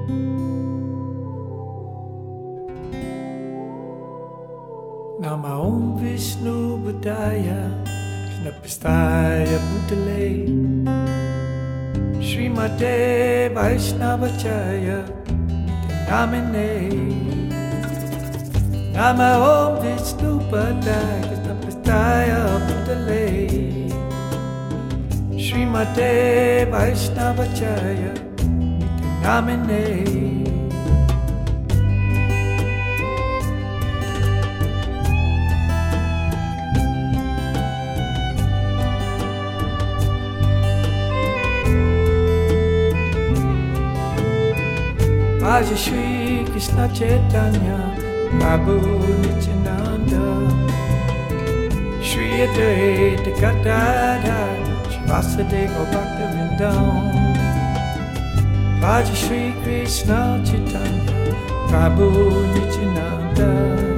Nama Om Vishnu Buddhaya Krishna Prasthaya Bhutale Srimate Vaishnavacharya Namine Nama Om Vishnu Buddhaya Krishna Prasthaya Bhutale Srimate Vaishnavacharya Namine Raja Shri Krishna Chaitanya Prabhu Nityananda Shri Advaita Gadadhar Shivasudeva Bhaktivinoda Raja Shri Krishna Chaitanya Prabhu Nityananda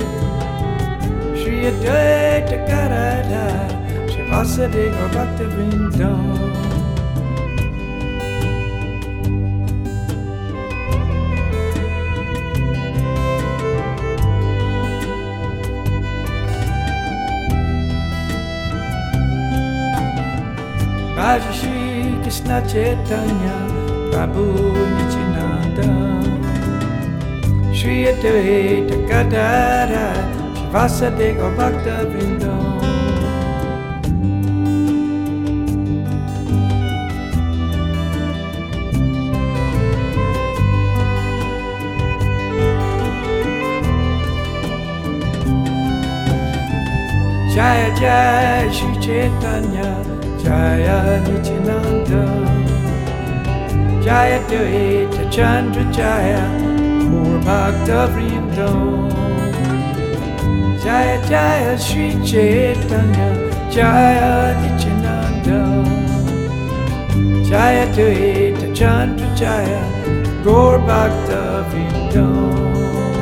Shri Advaita Gadadhar Shivasudeva Bhaktivinoda Raja Shri Krishna Chaitanya Prabhu Nityananda Shri Advaita Gadadhar Shivasudeva Bhaktivinoda Jaya Jaya Shri Chaitanya Jaya Nityananda Jaya Advaita Chandra Jaya Gaur Bhakta Vrinda Jaya Jaya Shri Chaitanya Jaya Nityananda Jaya Advaita Chandra Jaya Gaur Bhakta Vrinda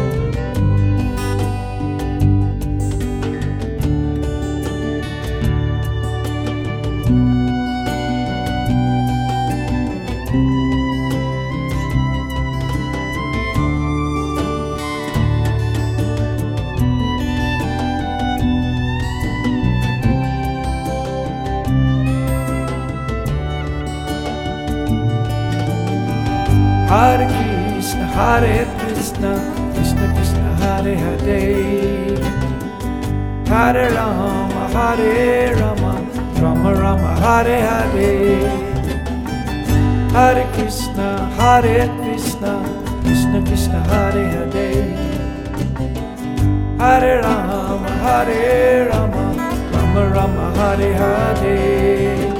Hare Krishna, Krishna Krishna, Hare Hare Hare Rama, Rama Rama, Hare Hare Hare Krishna, Krishna Krishna, Hare Hare Hare Rama, Rama Rama, Hare Hare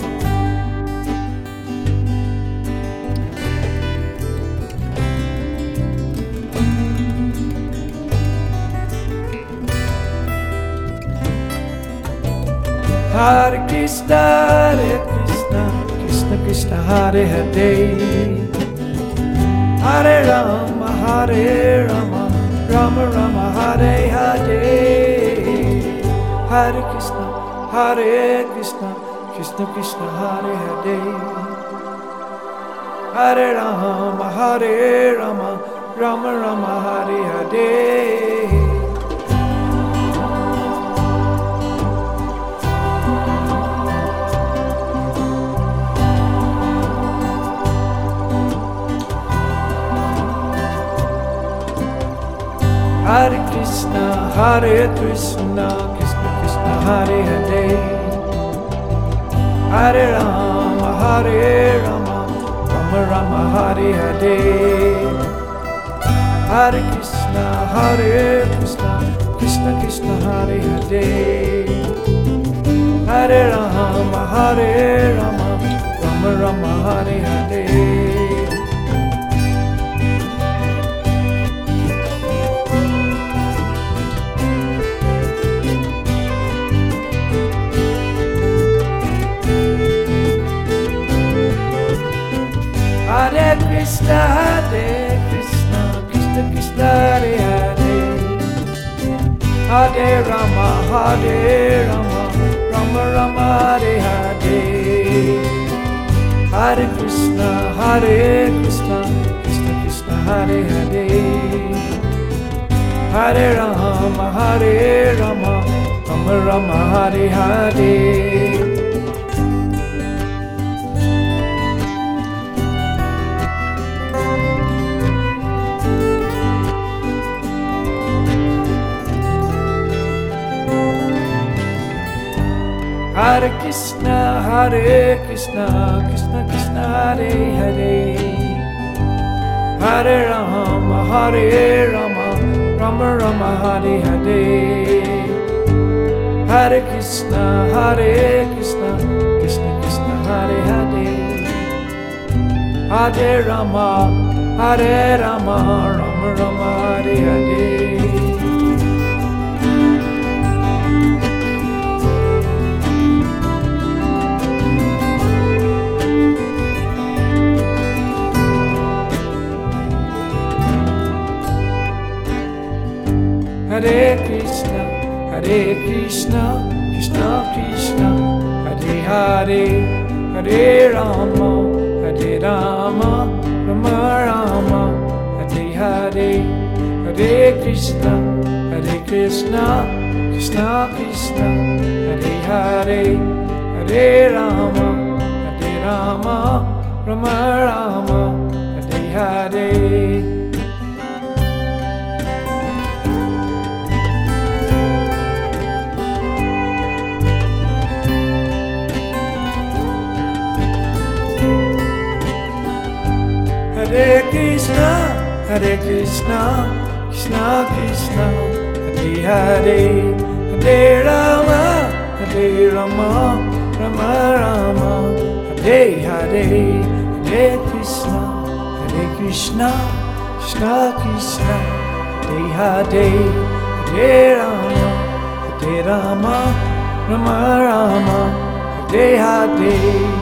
Hare Krishna, Krishna Krishna, Hare Hare Hare Rama, Rama Rama, Hare Hare Hare Krishna, Krishna Krishna, Hare Hare Hare Rama, Rama Rama, Hare Hare Hare Krishna, Krishna Krishna, Hare Hare Hare Rama, Rama Rama, Hare Hare Hare Krishna, Krishna Krishna, Hare Hare Hare Rama, Rama Rama, Hare Hare Hare Krishna, Krishna Krishna, Hare Hare Hare Rama, Rama Rama, Hare Hare Hare Krishna, Krishna Krishna, Hare Hare, Hare Rama, Rama Rama, Hare Hare. Hare Krishna, Krishna Krishna, Hare Hare, Hare Rama, Rama Rama, Hare Hare. Hare Krishna, Krishna Krishna, Hare Hare, Hare Rama, Rama Rama, Hare Hare. Hare Krishna, Krishna Krishna, Hare Hare, Hare Rama, Rama Rama, Hare Hare. Hare Krishna, Krishna Krishna, Hare Hare, Hare Rama, Rama Rama, Hare Hare. Hare Krishna, Krishna Krishna, Hare Hare, Hare Rama, Rama Rama, Hare Hare. Hare Krishna, Krishna Krishna, Hare Hare, Hare Rama, Rama Rama, Hare Hare.